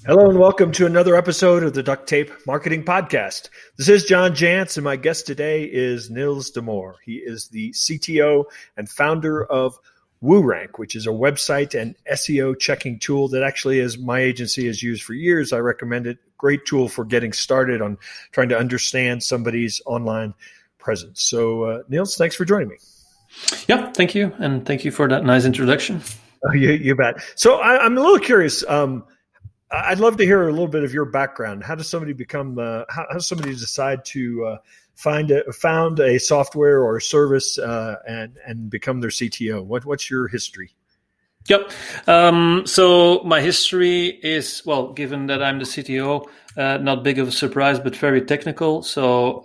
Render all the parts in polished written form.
Hello and welcome to another episode of the Duct Tape Marketing Podcast. This is John Jantsch, and my guest today is Niels de Moor. He is the CTO and founder of WooRank, which is a website and SEO checking tool that actually, as my agency has used for years, I recommend it. Great tool for getting started on trying to understand somebody's online presence. So, Niels, thanks for joining me. Yeah, thank you, and thank you for that nice introduction. Oh, you bet. So, I'm a little curious. I'd love to hear a little bit of your background. How does somebody become? How does somebody decide to found a software or a service and become their CTO? What's your history? Yep. So my history is, well, given that I'm the CTO, not big of a surprise, but very technical. So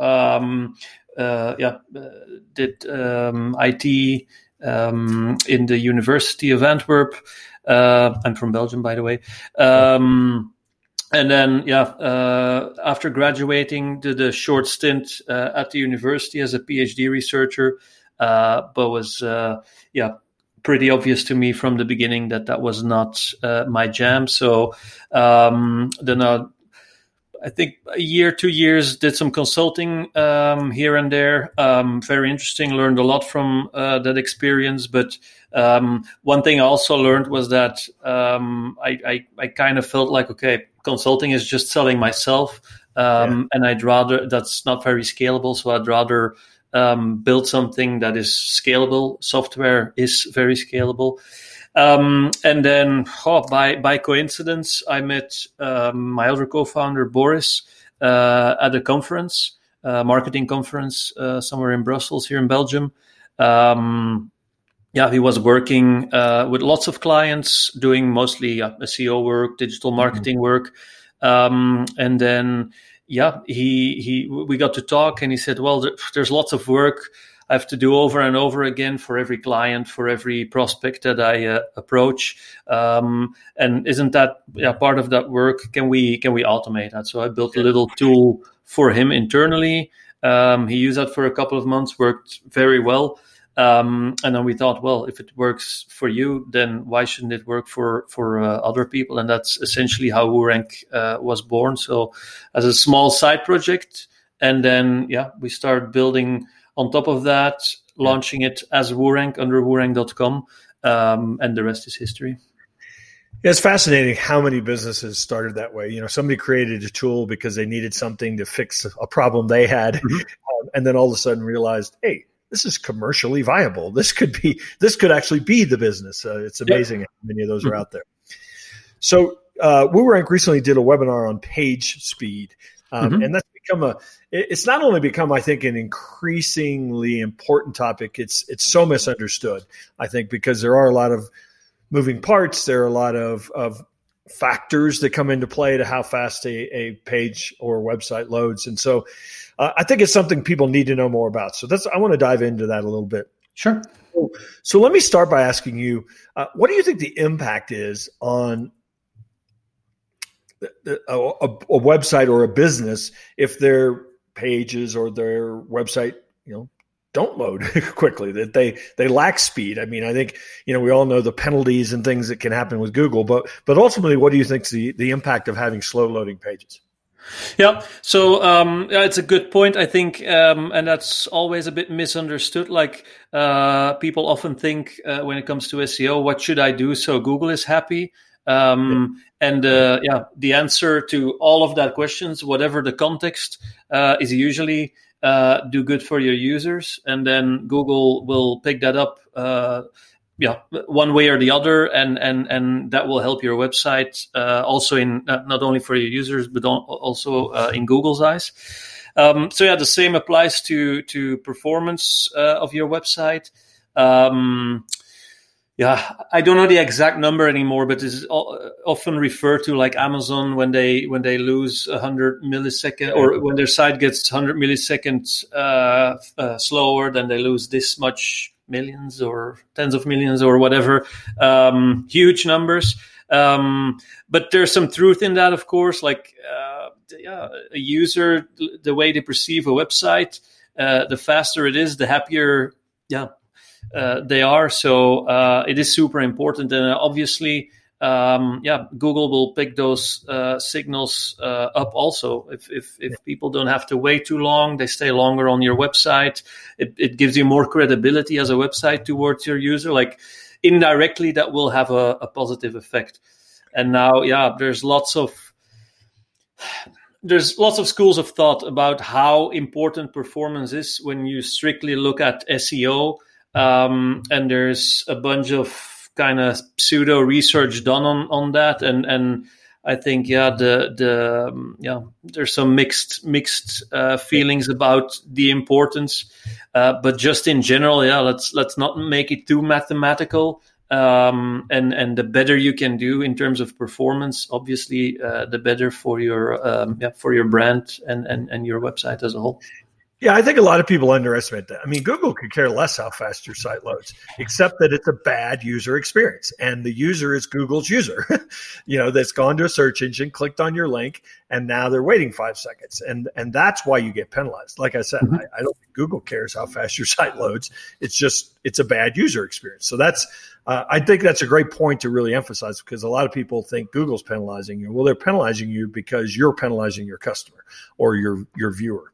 did IT in the University of Antwerp. I'm from Belgium, by the way. And then, after graduating, did a short stint at the university as a PhD researcher, but was, pretty obvious to me from the beginning that was not my jam. So then I think a year, 2 years, did some consulting here and there. Very interesting, learned a lot from that experience. But one thing I also learned was that I kind of felt like, okay, consulting is just selling myself. And that's not very scalable. So I'd rather build something that is scalable. Software is very scalable. And then by coincidence, I met my other co-founder, Boris, at a conference, marketing conference, somewhere in Brussels, here in Belgium. He was working with lots of clients, doing mostly SEO work, digital marketing work. And then, we got to talk, and he said, well, there's lots of work I have to do over and over again for every client, for every prospect that I approach. And isn't that part of that work? Can we automate that? So I built a little tool for him internally. He used that for a couple of months, worked very well. And then we thought, well, if it works for you, then why shouldn't it work for other people? And that's essentially how WooRank was born. So as a small side project, and then we started building on top of that, launching it as WooRank under WooRank.com, and the rest is history. Yeah, it's fascinating how many businesses started that way. Somebody created a tool because they needed something to fix a problem they had, and then all of a sudden realized, hey, this is commercially viable. This could actually be the business. It's amazing how many of those are out there. So WooRank recently did a webinar on page speed, and that's it's not only become, I think, an increasingly important topic. It's so misunderstood, I think, because there are a lot of moving parts. There are a lot of factors that come into play to how fast a page or a website loads. And so I think it's something people need to know more about. So I want to dive into that a little bit. Sure. So let me start by asking you, what do you think the impact is on a website or a business if their pages or their website, don't load quickly, that they lack speed? I mean, I think, we all know the penalties and things that can happen with Google, but ultimately, what do you think is the impact of having slow loading pages? Yeah. So, it's a good point, I think. And that's always a bit misunderstood. Like, people often think, when it comes to SEO, what should I do so Google is happy? And the answer to all of that questions, whatever the context, is usually do good for your users, and then Google will pick that up one way or the other, and that will help your website also in not only for your users but also in Google's eyes. The same applies to performance of your website. I don't know the exact number anymore, but it's often referred to like Amazon when they lose 100 milliseconds, or when their site gets 100 milliseconds slower, then they lose this much millions or tens of millions or whatever, huge numbers. But there's some truth in that, of course. Like a user, the way they perceive a website, the faster it is, the happier. They are. So it is super important. And obviously, Google will pick those signals up also. If people don't have to wait too long, they stay longer on your website. It gives you more credibility as a website towards your user. Like indirectly, that will have a positive effect. And now, there's lots of schools of thought about how important performance is when you strictly look at SEO. And there's a bunch of kind of pseudo research done on that. And I think, there's some mixed feelings about the importance. But just in general, let's not make it too mathematical. And the better you can do in terms of performance, obviously, the better for your brand and your website as a whole. Yeah, I think a lot of people underestimate that. I mean, Google could care less how fast your site loads, except that it's a bad user experience. And the user is Google's user, that's gone to a search engine, clicked on your link, and now they're waiting 5 seconds. And that's why you get penalized. Like I said, I don't think Google cares how fast your site loads. It's a bad user experience. So I think that's a great point to really emphasize, because a lot of people think Google's penalizing you. Well, they're penalizing you because you're penalizing your customer or your viewer.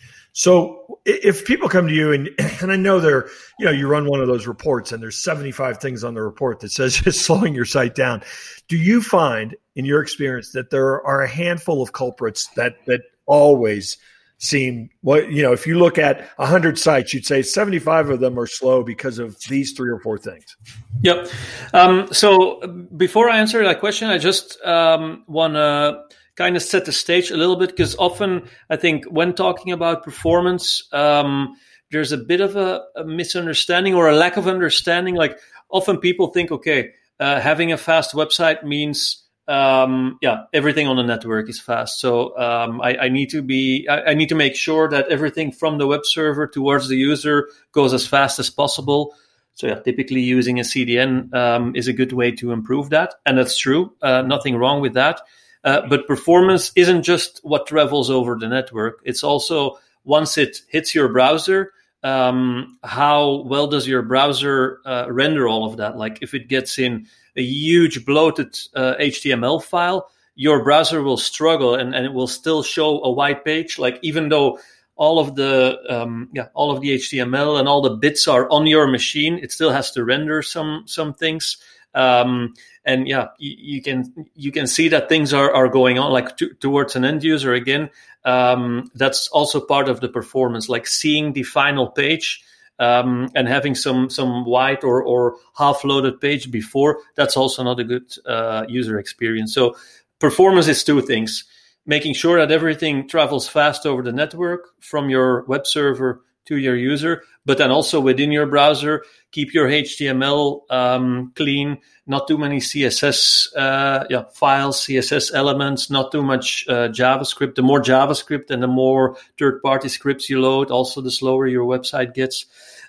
So if people come to you and I know you run one of those reports and there's 75 things on the report that says just slowing your site down. Do you find in your experience that there are a handful of culprits that always seem, if you look at 100 sites, you'd say 75 of them are slow because of these 3 or 4 things? Yep. So before I answer that question, I just want to kind of set the stage a little bit, because often I think when talking about performance, there's a bit of a misunderstanding or a lack of understanding. Like often people think, having a fast website means, everything on the network is fast. So I need to make sure that everything from the web server towards the user goes as fast as possible. So typically using a CDN is a good way to improve that. And that's true. Nothing wrong with that. But performance isn't just what travels over the network. It's also once it hits your browser, how well does your browser render all of that? Like if it gets in a huge bloated HTML file, your browser will struggle and it will still show a white page. Like even though all of the HTML and all the bits are on your machine, it still has to render some things. And you can see that things are going on like towards an end user again. That's also part of the performance, like seeing the final page and having some white or half loaded page before. That's also not a good user experience. So performance is 2 things: making sure that everything travels fast over the network from your web server to your user, but then also within your browser, keep your HTML clean, not too many CSS files, CSS elements, not too much JavaScript. The more JavaScript and the more third-party scripts you load, also the slower your website gets.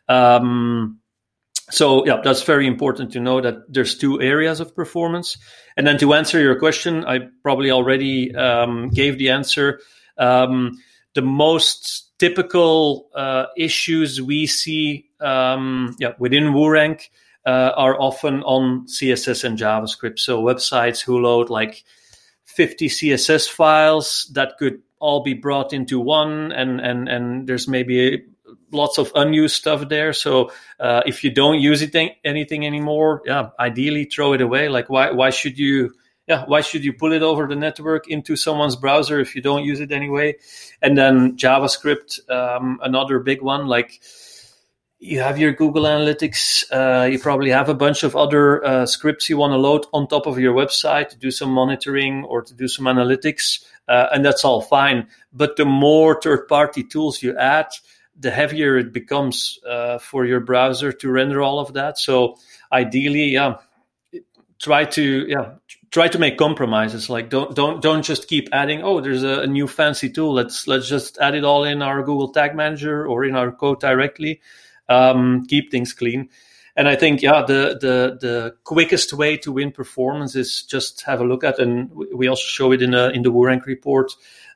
So that's very important to know that there's 2 areas of performance. And then to answer your question, I probably already gave the answer. The most typical issues we see within WooRank are often on CSS and JavaScript. So websites who load like 50 CSS files that could all be brought into one, and there's maybe lots of unused stuff there. So if you don't use anything anymore, ideally throw it away. Like why should you pull it over the network into someone's browser if you don't use it anyway? And then JavaScript, another big one. Like you have your Google Analytics. You probably have a bunch of other scripts you want to load on top of your website to do some monitoring or to do some analytics. And that's all fine. But the more third-party tools you add, the heavier it becomes for your browser to render all of that. So ideally, try to make compromises. Like don't just keep adding, there's a new fancy tool. Let's just add it all in our Google Tag Manager or in our code directly. Keep things clean. And I think the quickest way to win performance is just have a look at, and we also show it in the WooRank report,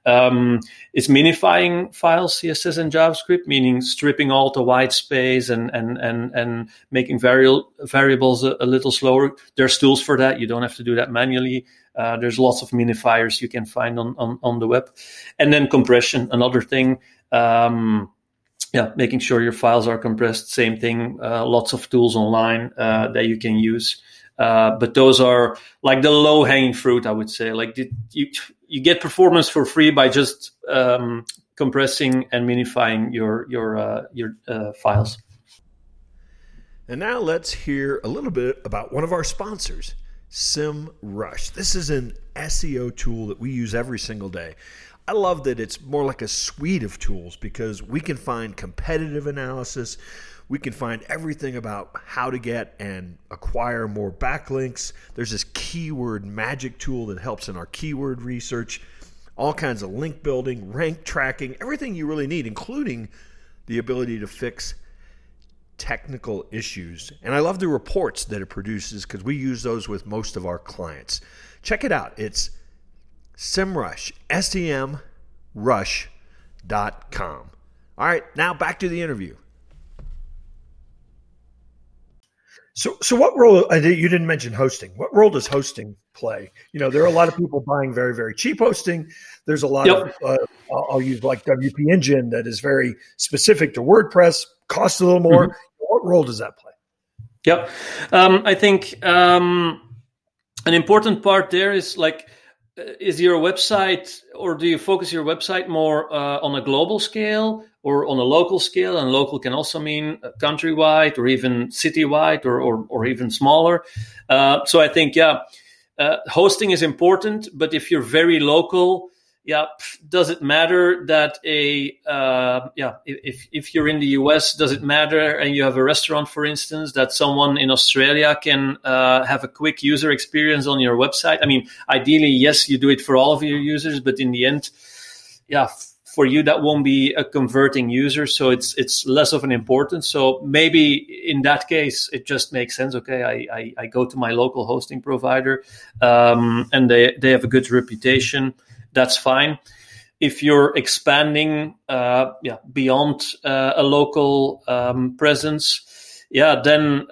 is minifying files, CSS and JavaScript, meaning stripping all the white space and making variables a little slower. There's tools for that. You don't have to do that manually. There's lots of minifiers you can find on the web. And then compression, another thing. Making sure your files are compressed, same thing. Lots of tools online that you can use. But those are like the low-hanging fruit, I would say. Like you get performance for free by just compressing and minifying your files. And now let's hear a little bit about one of our sponsors, SEMrush. This is an SEO tool that we use every single day. I love that it's more like a suite of tools because we can find competitive analysis. We can find everything about how to get and acquire more backlinks. There's this keyword magic tool that helps in our keyword research, all kinds of link building, rank tracking, everything you really need, including the ability to fix technical issues. And I love the reports that it produces because we use those with most of our clients. Check it out. It's SEMrush, SEMrush.com. All right, now back to the interview. So what role, you didn't mention hosting. What role does hosting play? You know, there are a lot of people buying very, very cheap hosting. There's a lot of, I'll use like WP Engine that is very specific to WordPress, costs a little more. Mm-hmm. What role does that play? Yep. I think an important part there is like, is your website, or do you focus your website more on a global scale or on a local scale? And local can also mean countrywide or even citywide or even smaller. So I think, hosting is important, but if you're very local, does it matter that if you're in the US, does it matter and you have a restaurant, for instance, that someone in Australia can have a quick user experience on your website? I mean, ideally, yes, you do it for all of your users, but in the end, for you, that won't be a converting user. So it's less of an importance. So maybe in that case, it just makes sense. Okay, I go to my local hosting provider and they have a good reputation. That's fine. If you're expanding beyond a local presence, then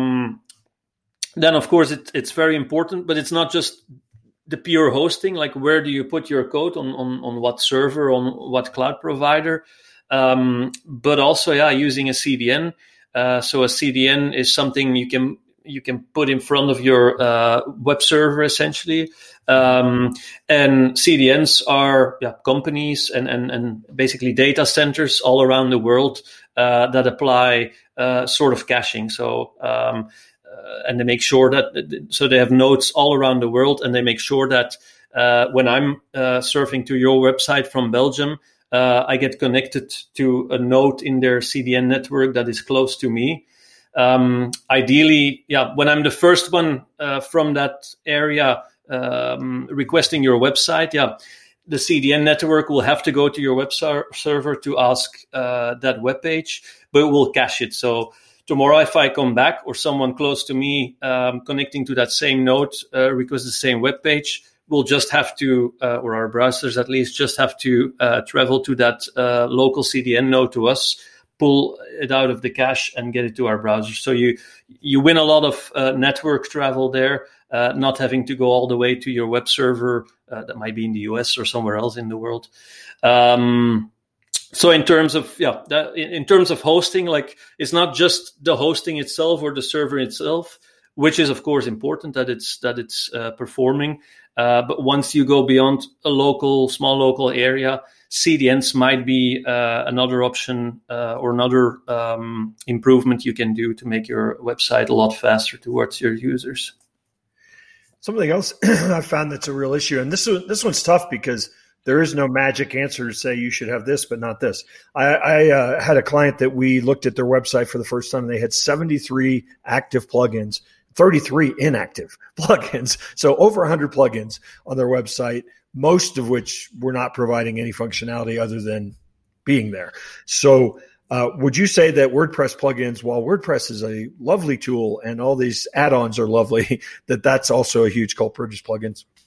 of course it's very important. But it's not just the pure hosting. Like, where do you put your code on what server, on what cloud provider? But also using a CDN. So a CDN is something you can put in front of your web server, essentially. And CDNs are companies and basically data centers all around the world that apply sort of caching. So and they make sure that they have nodes all around the world, and they make sure that when I'm surfing to your website from Belgium, I get connected to a node in their CDN network that is close to me. Ideally, when I'm the first one from that area requesting your website, the CDN network will have to go to your web server to ask that web page, but it will cache it. So tomorrow, if I come back or someone close to me connecting to that same node requests the same web page, we'll just have to, or our browsers at least, just have to travel to that local CDN node to us, pull it out of the cache and get it to our browser. So you win a lot of network travel there, not having to go all the way to your web server that might be in the US or somewhere else in the world. So in terms of hosting, like, it's not just the hosting itself or the server itself, which is of course important that it's performing. But once you go beyond a small local area, CDNs might be another option or another improvement you can do to make your website a lot faster towards your users. Something else I found that's a real issue, and this one's tough because there is no magic answer to say you should have this, but not this. I had a client that we looked at their website for the first time, and they had 73 active plugins, 33 inactive plugins. So over 100 plugins on their website, most of which were not providing any functionality other than being there. So would you say that WordPress plugins, while WordPress is a lovely tool and all these add-ons are lovely, that's also a huge culprit is plugins?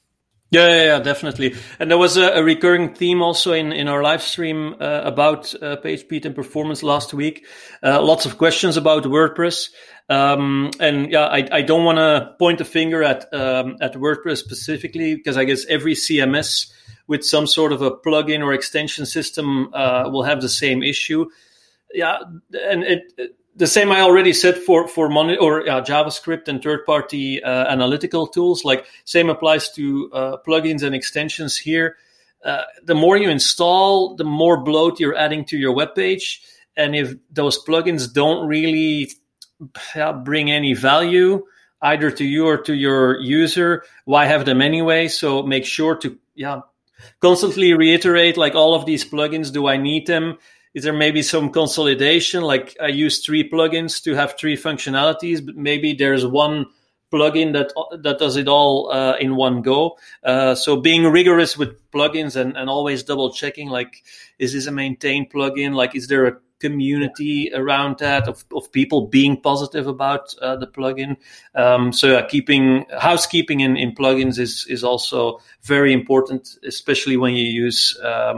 Yeah, definitely. And there was a recurring theme also in our live stream about PageSpeed and performance last week. Lots of questions about WordPress. And yeah, I don't want to point a finger at WordPress specifically, because I guess every CMS with some sort of a plugin or extension system will have the same issue. Yeah, and the same I already said for JavaScript and third-party analytical tools. Like, same applies to plugins and extensions here. The more you install, the more bloat you're adding to your web page. And if those plugins don't really bring any value either to you or to your user, why have them anyway? So make sure to constantly reiterate, like, all of these plugins, do I need them? Is there maybe some consolidation? Like, I use 3 plugins to have 3 functionalities, but maybe there's one plugin that does it all in one go. So being rigorous with plugins and always double checking, like, is this a maintained plugin? Like, is there a community around that of people being positive about the plugin? So keeping housekeeping in plugins is also very important, especially when you use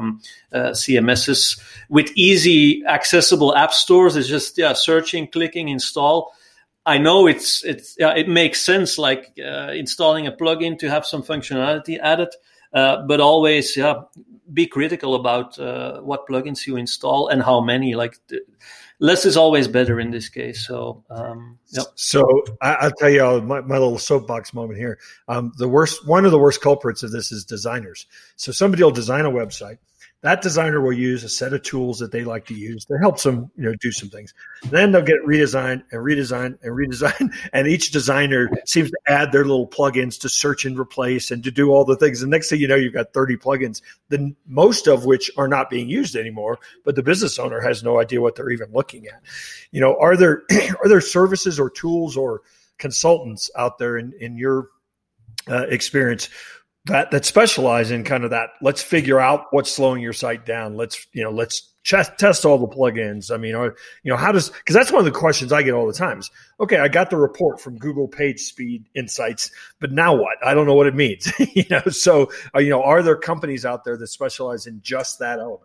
CMSs with easy accessible app stores. It's just searching, clicking, install. I know it makes sense, like installing a plugin to have some functionality added, but always be critical about what plugins you install and how many. Like, less is always better in this case. So, So I'll tell you my little soapbox moment here. One of the worst culprits of this is designers. So somebody will design a website. That designer will use a set of tools that they like to use that helps them, do some things. Then they'll get redesigned and redesigned and redesigned. And each designer seems to add their little plugins to search and replace and to do all the things. And next thing you know, you've got 30 plugins, then most of which are not being used anymore, but the business owner has no idea what they're even looking at. Are there services or tools or consultants out there in your experience that specialize in kind of that? Let's figure out what's slowing your site down. Let's test all the plugins. I mean, because that's one of the questions I get all the time is, okay, I got the report from Google PageSpeed Insights, but now what? I don't know what it means. So, are there companies out there that specialize in just that element?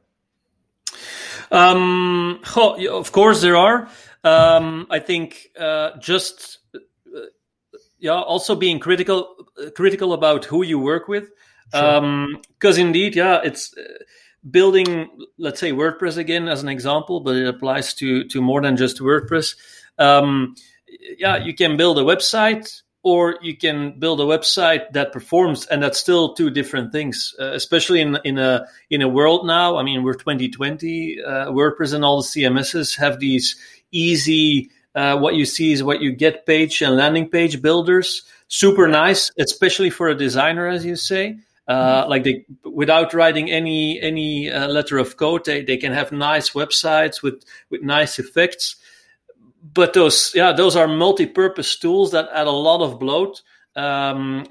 Of course there are. I think also being critical about who you work with, because indeed, it's building, let's say, WordPress again as an example, but it applies to more than just WordPress. You can build a website, or you can build a website that performs, and that's still 2 different things. Especially in a world now. I mean, we're 2020. WordPress and all the CMSs have these easy. What you see is what you get page and landing page builders. Super nice, especially for a designer, as you say. Like, without writing any letter of code, they can have nice websites with nice effects. But those are multi-purpose tools that add a lot of bloat and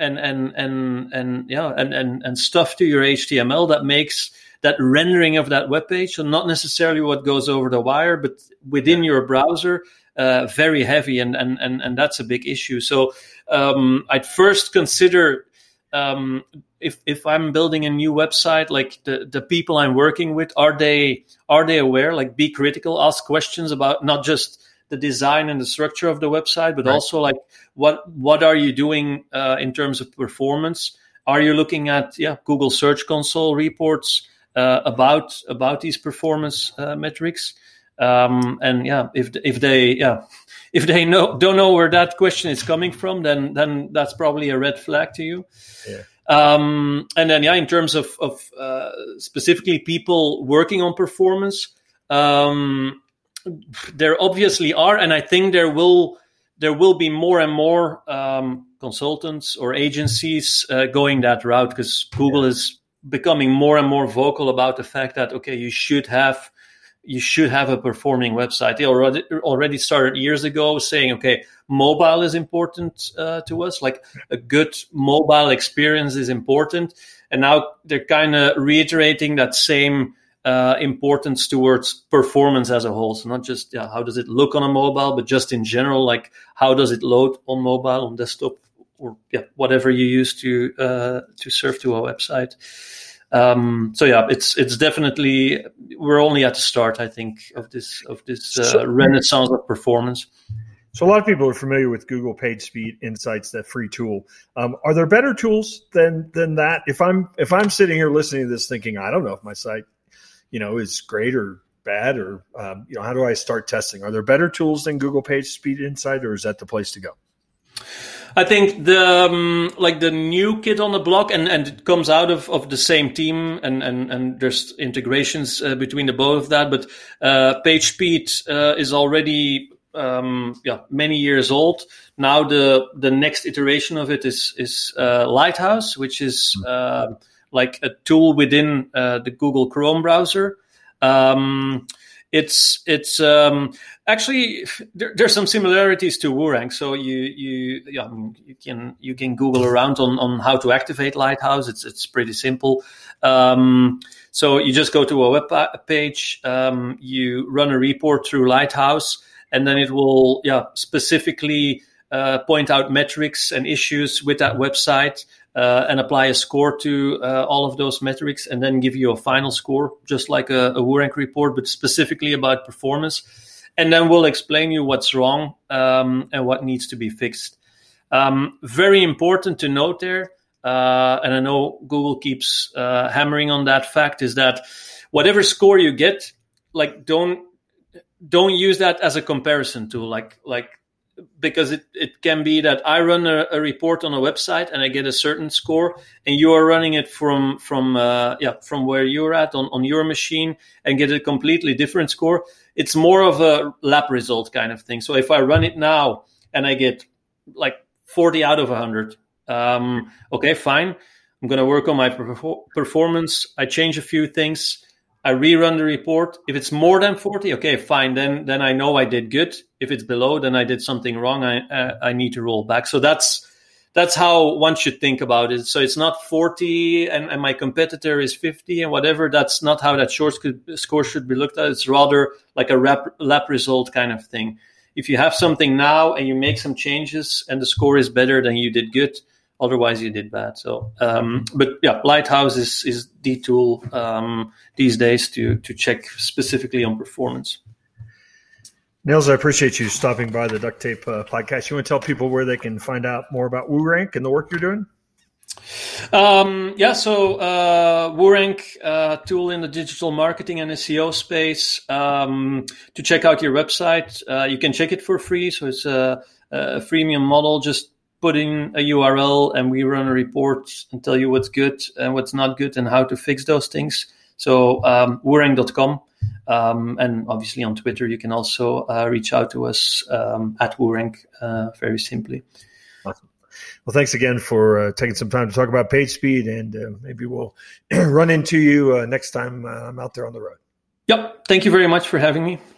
stuff to your HTML that makes that rendering of that web page, so not necessarily what goes over the wire, but within your browser. Very heavy, and that's a big issue. So I'd first consider, if I'm building a new website, like the people I'm working with, are they aware? Like, be critical, ask questions about not just the design and the structure of the website, but also like what are you doing in terms of performance? Are you looking at Google Search Console reports about these performance metrics? If they don't know where that question is coming from, then that's probably a red flag to you. And then in terms of specifically people working on performance, there obviously are, and I think there will be more and more consultants or agencies going that route, because Google is becoming more and more vocal about the fact that, okay, you should have a performing website. They already started years ago saying, okay, mobile is important to us. Like, a good mobile experience is important. And now they're kind of reiterating that same importance towards performance as a whole. So not just how does it look on a mobile, but just in general, like, how does it load on mobile, on desktop, whatever you use to serve to a website. It's definitely, we're only at the start, I think, of this renaissance of performance. So a lot of people are familiar with Google PageSpeed Insights, that free tool. Are there better tools than that? If I'm sitting here listening to this thinking, I don't know if my site, is great or bad, or how do I start testing? Are there better tools than Google PageSpeed Insight, or is that the place to go? I think the new kid on the block, and it comes out of the same team, and there's integrations between the both of that. But PageSpeed is already many years old. Now the next iteration of it is Lighthouse, which is like a tool within the Google Chrome browser. It's actually there's some similarities to WooRank. So you can Google around on how to activate Lighthouse. It's pretty simple. So you just go to a web page, you run a report through Lighthouse, and then it will specifically point out metrics and issues with that website. And apply a score to all of those metrics, and then give you a final score, just like a WooRank report, but specifically about performance. And then we'll explain you what's wrong and what needs to be fixed. Very important to note there, and I know Google keeps hammering on that fact, is that whatever score you get, like don't use that as a comparison tool, like because it can be that I run a report on a website and I get a certain score, and you are running it from where you're at on your machine and get a completely different score. It's more of a lab result kind of thing. So if I run it now and I get like 40 out of 100, okay, fine. I'm going to work on my performance. I change a few things. I rerun the report. If it's more than 40, okay, fine. Then I know I did good. If it's below, then I did something wrong. I need to roll back. So that's how one should think about it. So it's not 40 and my competitor is 50 and whatever. That's not how that score should be looked at. It's rather like a lab result kind of thing. If you have something now and you make some changes and the score is better, then you did good. Otherwise, you did bad. So, Lighthouse is the tool these days to check specifically on performance. Nils, I appreciate you stopping by the Duct Tape podcast. You want to tell people where they can find out more about WooRank and the work you're doing? WooRank, tool in the digital marketing and SEO space. To check out your website, you can check it for free. So it's a freemium model. Just put in a URL and we run a report and tell you what's good and what's not good and how to fix those things. So WooRank.com. And obviously on Twitter, you can also reach out to us at WooRank very simply. Awesome. Well, thanks again for taking some time to talk about PageSpeed, and maybe we'll run into you next time I'm out there on the road. Yep. Thank you very much for having me.